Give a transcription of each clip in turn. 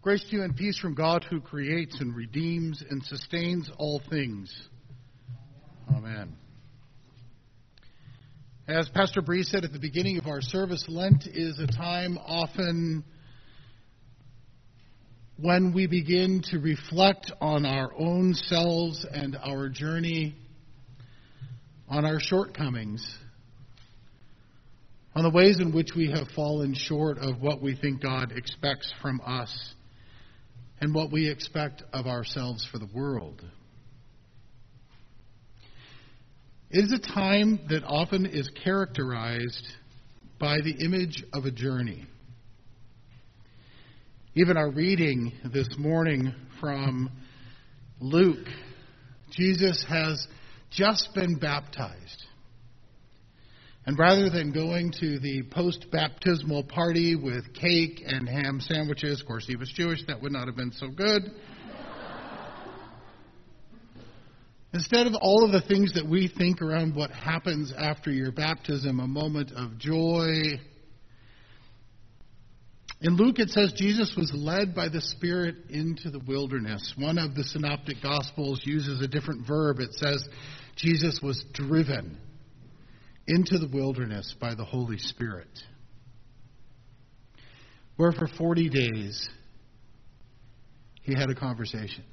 Grace to you and peace from God who creates and redeems and sustains all things. Amen. As Pastor Bree said at the beginning of our service, Lent is a time often when we begin to reflect on our own selves and our journey, on our shortcomings, on the ways in which we have fallen short of what we think God expects from us and what we expect of ourselves for the world. It is a time that often is characterized by the image of a journey. Even our reading this morning from Luke, Jesus has just been baptized. And rather than going to the post-baptismal party with cake and ham sandwiches, of course he was Jewish, that would not have been so good. Instead of all of the things that we think around what happens after your baptism, a moment of joy, in Luke it says Jesus was led by the Spirit into the wilderness. One of the synoptic gospels uses a different verb. It says Jesus was driven into the wilderness by the Holy Spirit, where for 40 days he had a conversation.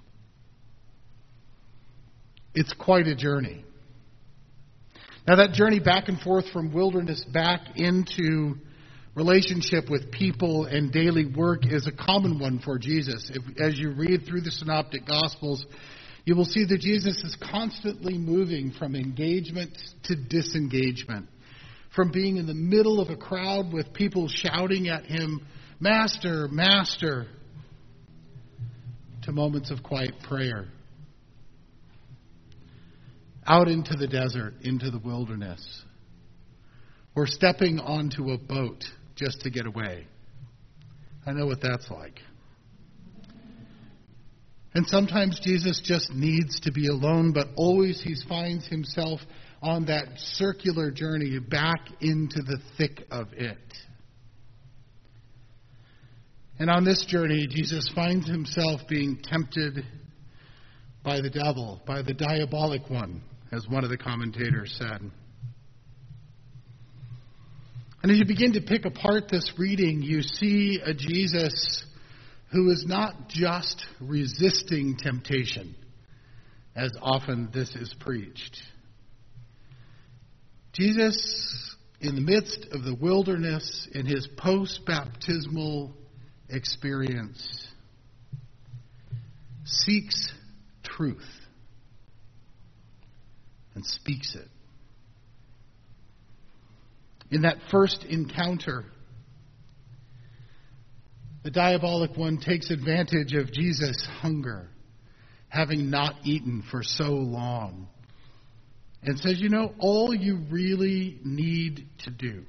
It's quite a journey. Now that journey back and forth from wilderness back into relationship with people and daily work is a common one for Jesus. As you read through the synoptic gospels, you will see that Jesus is constantly moving from engagement to disengagement, from being in the middle of a crowd with people shouting at him, "Master, Master," to moments of quiet prayer, out into the desert, into the wilderness, or stepping onto a boat just to get away. I know what that's like. And sometimes Jesus just needs to be alone, but always he finds himself on that circular journey back into the thick of it. And on this journey, Jesus finds himself being tempted by the devil, by the diabolic one, as one of the commentators said. And as you begin to pick apart this reading, you see a Jesus who is not just resisting temptation, as often this is preached. Jesus, in the midst of the wilderness, in his post-baptismal experience, seeks truth and speaks it. In that first encounter, the diabolic one takes advantage of Jesus' hunger, having not eaten for so long, and says, all you really need to do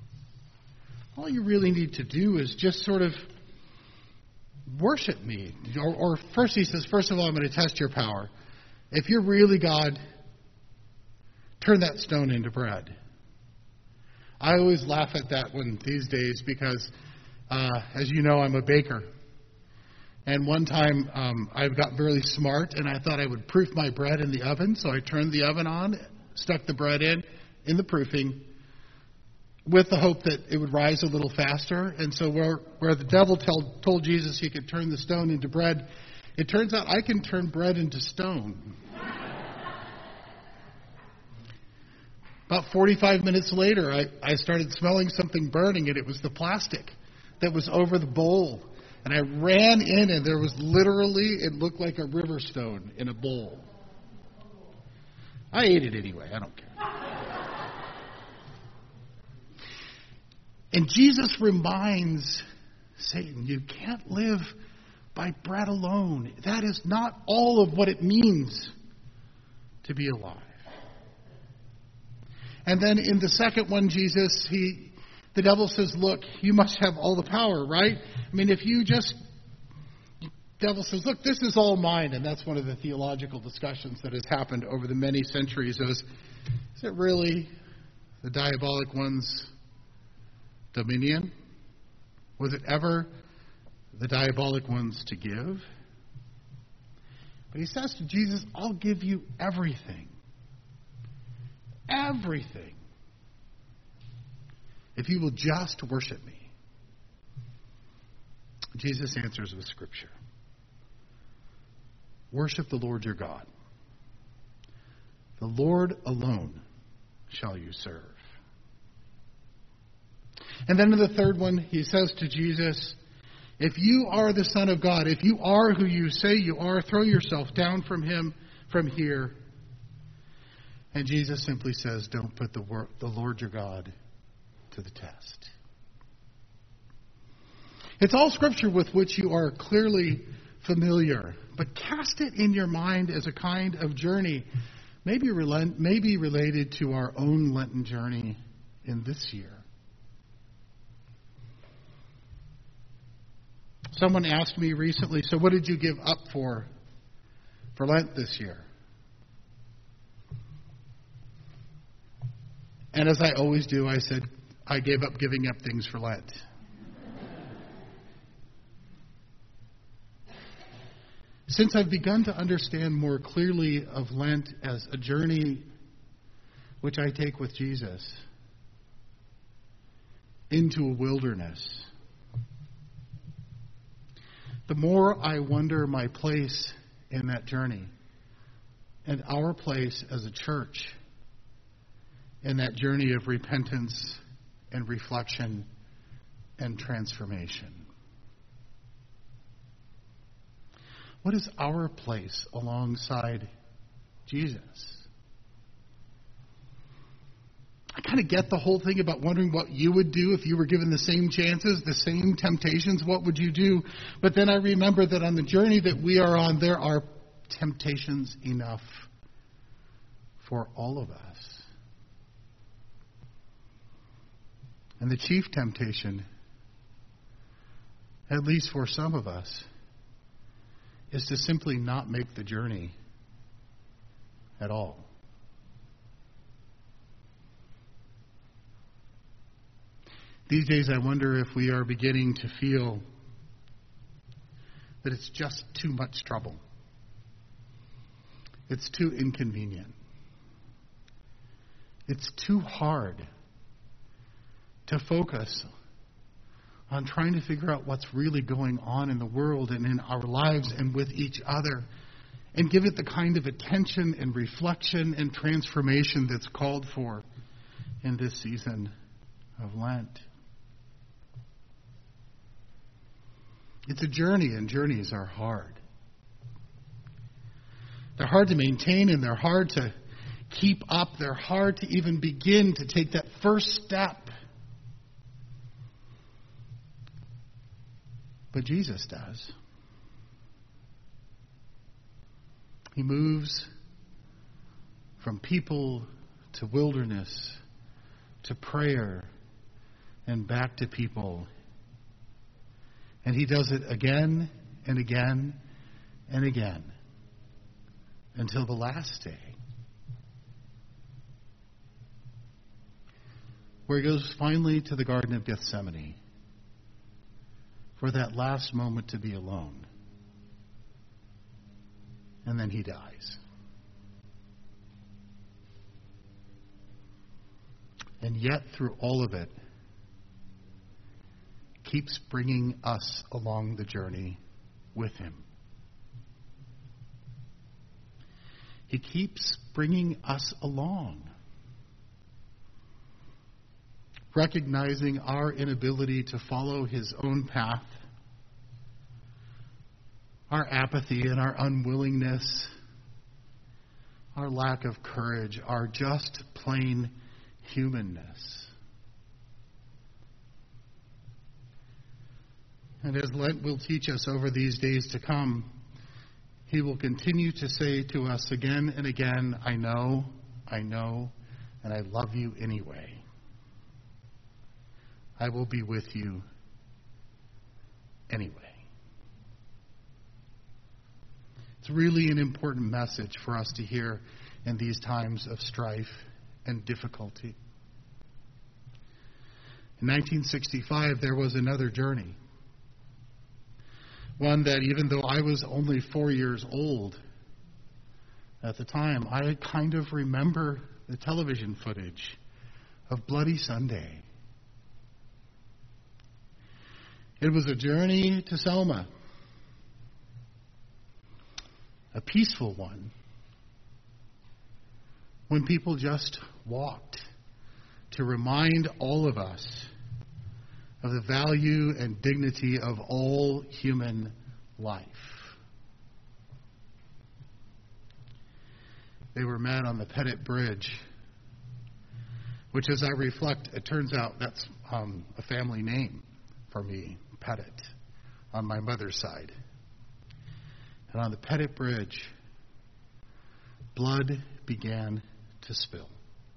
is just sort of worship me. Or first he says, first of all, I'm going to test your power. If you're really God, turn that stone into bread. I always laugh at that one these days because as you know, I'm a baker. And one time I got really smart and I thought I would proof my bread in the oven. So I turned the oven on, stuck the bread in the proofing, with the hope that it would rise a little faster. And so where the devil told Jesus he could turn the stone into bread, it turns out I can turn bread into stone. About 45 minutes later, I started smelling something burning, and it was the plastic that was over the bowl. And I ran in, and there was literally, it looked like a river stone in a bowl. I ate it anyway. I don't care. And Jesus reminds Satan, you can't live by bread alone. That is not all of what it means to be alive. And then in the second one, Jesus, the devil says, look, you must have all the power, right? I mean, devil says, look, this is all mine. And that's one of the theological discussions that has happened over the many centuries. Is it really the diabolic one's dominion? Was it ever the diabolic ones to give. But he says to Jesus, I'll give you everything. Everything. If you will just worship me. Jesus answers with Scripture. Worship the Lord your God. The Lord alone shall you serve. And then in the third one, he says to Jesus, if you are the Son of God, if you are who you say you are, throw yourself down from here. And Jesus simply says, don't put the Lord your God to the test. It's all Scripture with which you are clearly familiar, but cast it in your mind as a kind of journey, maybe related to our own Lenten journey in this year. Someone asked me recently, so what did you give up for Lent this year? And as I always do, I said, I gave up giving up things for Lent. Since I've begun to understand more clearly of Lent as a journey which I take with Jesus into a wilderness, the more I wonder my place in that journey and our place as a church in that journey of repentance and reflection and transformation. What is our place alongside Jesus? I kind of get the whole thing about wondering what you would do if you were given the same chances, the same temptations. What would you do? But then I remember that on the journey that we are on, there are temptations enough for all of us. And the chief temptation, at least for some of us, is to simply not make the journey at all. These days I wonder if we are beginning to feel that it's just too much trouble. It's too inconvenient. It's too hard to focus on trying to figure out what's really going on in the world and in our lives and with each other, and give it the kind of attention and reflection and transformation that's called for in this season of Lent. It's a journey, and journeys are hard. They're hard to maintain, and they're hard to keep up. They're hard to even begin to take that first step. But Jesus does. He moves from people to wilderness to prayer and back to people. And he does it again and again and again until the last day, where he goes finally to the Garden of Gethsemane for that last moment to be alone. And then he dies. And yet, through all of it, keeps bringing us along the journey with him. He keeps bringing us along, recognizing our inability to follow his own path, our apathy and our unwillingness, our lack of courage, our just plain humanness. And as Lent will teach us over these days to come, he will continue to say to us again and again, I know, and I love you anyway. I will be with you anyway. It's really an important message for us to hear in these times of strife and difficulty. In 1965, there was another journey. One that even though I was only 4 years old at the time, I kind of remember the television footage of Bloody Sunday. It was a journey to Selma, a peaceful one, when people just walked to remind all of us of the value and dignity of all human life. They were met on the Pettit Bridge, which, as I reflect, it turns out that's a family name for me, Pettit, on my mother's side. And on the Pettit Bridge, blood began to spill.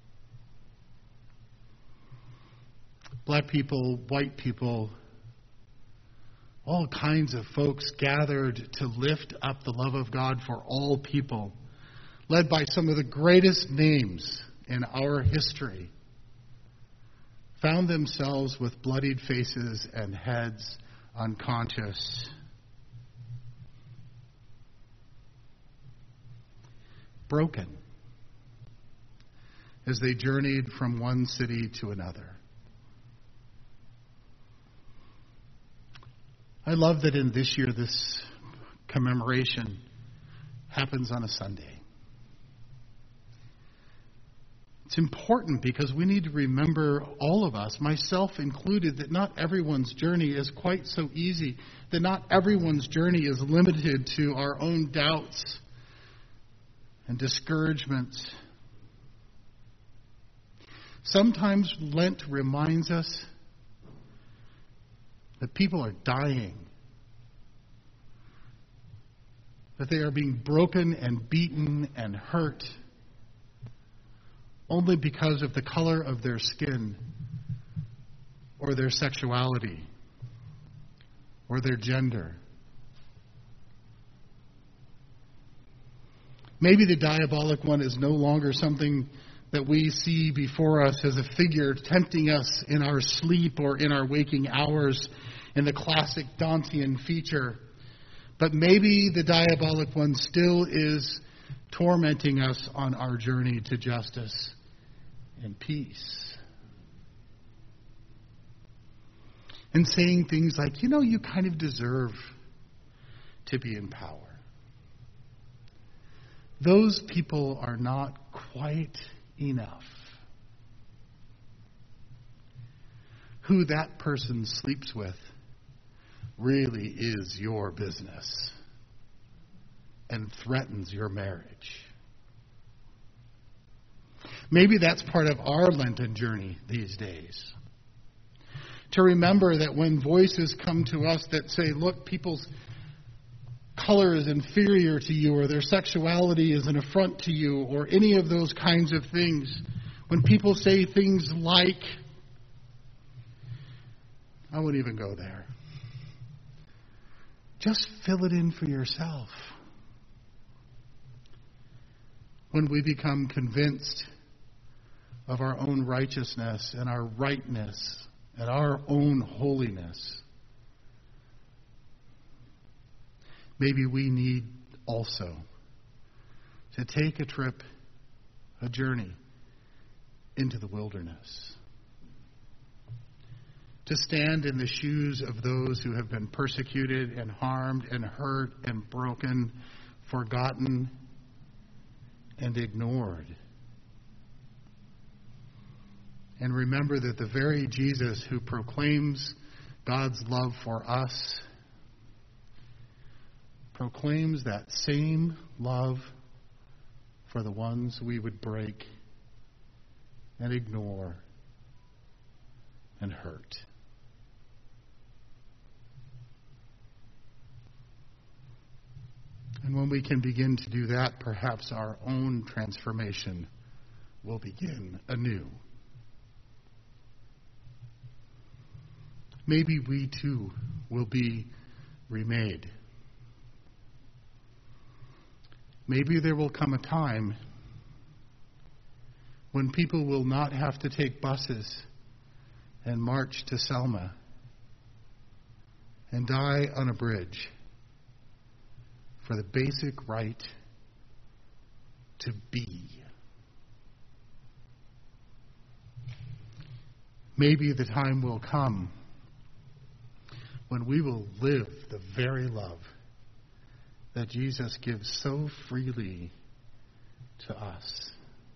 Black people, white people, all kinds of folks gathered to lift up the love of God for all people, led by some of the greatest names in our history, found themselves with bloodied faces and heads unconscious. Broken as they journeyed from one city to another. I love that in this year, this commemoration happens on a Sunday. It's important because we need to remember, all of us, myself included, that not everyone's journey is quite so easy, that not everyone's journey is limited to our own doubts and discouragements. Sometimes Lent reminds us that people are dying, that they are being broken and beaten and hurt only because of the color of their skin or their sexuality or their gender. Maybe the diabolic one is no longer something that we see before us as a figure tempting us in our sleep or in our waking hours in the classic Dantean feature. But maybe the diabolic one still is tormenting us on our journey to justice and peace. And saying things like, you kind of deserve to be in power. Those people are not quite enough. Who that person sleeps with really is your business and threatens your marriage. Maybe that's part of our Lenten journey these days. To remember that when voices come to us that say, look, people's color is inferior to you, or their sexuality is an affront to you, or any of those kinds of things, when people say things like, I won't even go there. Just fill it in for yourself. When we become convinced of our own righteousness and our rightness and our own holiness, maybe we need also to take a trip, a journey into the wilderness. To stand in the shoes of those who have been persecuted and harmed and hurt and broken, forgotten and ignored. And remember that the very Jesus who proclaims God's love for us proclaims that same love for the ones we would break and ignore and hurt. And when we can begin to do that, perhaps our own transformation will begin anew. Maybe we too will be remade. Maybe there will come a time when people will not have to take buses and march to Selma and die on a bridge, for the basic right to be. Maybe the time will come when we will live the very love that Jesus gives so freely to us.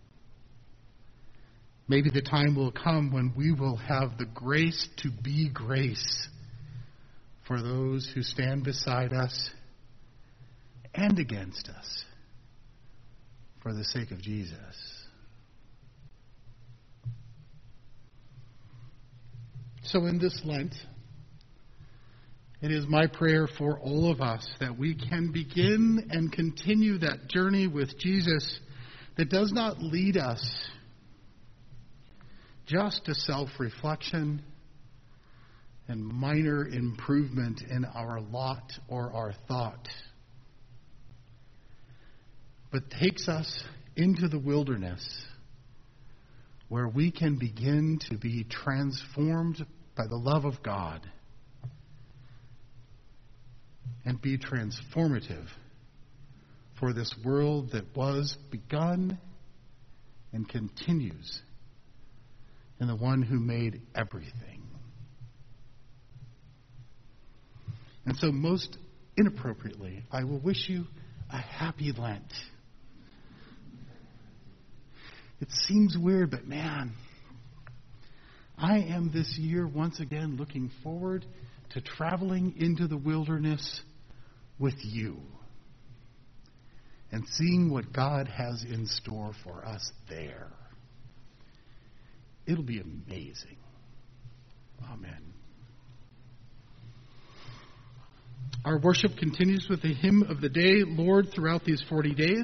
Maybe the time will come when we will have the grace to be grace for those who stand beside us and against us for the sake of Jesus. So in this Lent, it is my prayer for all of us that we can begin and continue that journey with Jesus that does not lead us just to self-reflection and minor improvement in our lot or our thought, but takes us into the wilderness where we can begin to be transformed by the love of God and be transformative for this world that was begun and continues in the one who made everything. And so most inappropriately, I will wish you a happy Lent. It seems weird, but man, I am this year once again looking forward to traveling into the wilderness with you and seeing what God has in store for us there. It'll be amazing. Amen. Our worship continues with the hymn of the day, Lord, throughout these 40 days.